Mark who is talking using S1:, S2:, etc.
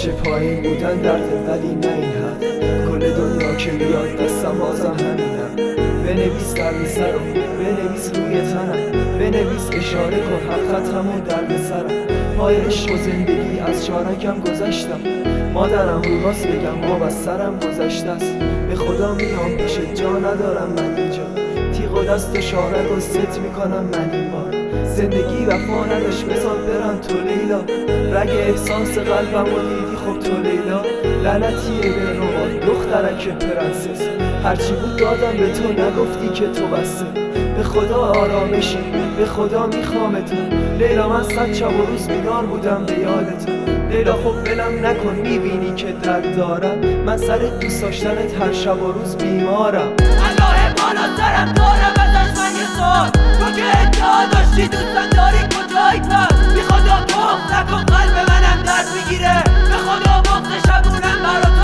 S1: همیشه پایین بودن درد، ولی نه این حد. کل دنیا که بیاد دستم بازم همینم. بنویس درد سرم، بنویس روی تنم، بنویس اشاره کن هر خطمون درد سرم. پای عشق و زندگی از چارکم گذشتم، مادرم رو راست بگم آب از سرم گذشته است. به خدا میام پیشت جا ندارم من اینجا، تیغ و دست شارک و ست میکنم من این بار. زندگی وفا نداشت بذار برم تو لیلا، رگ احساس قلبم و دیدی خب تو لیلا. لعنتیه به روان دخترک پرنسس، هرچی بود دادم به تو نگفتی که تو بسته. به خدا آرامشی، به خدا میخوامت لیلا. من صد شب و روز بیدار بودم به یادت لیلا. خب ولم نکن میبینی که درد دارم، من سر دوست داشتنت هر شب و روز بیمارم.
S2: الله بالا سرم دارم ازش من یه سال، تو که ادعا داشتی دوستم داری کجایی پس؟ بی خدا بغض نکن قلب منم درد میگیره، به خدا بغض شبونم برا تو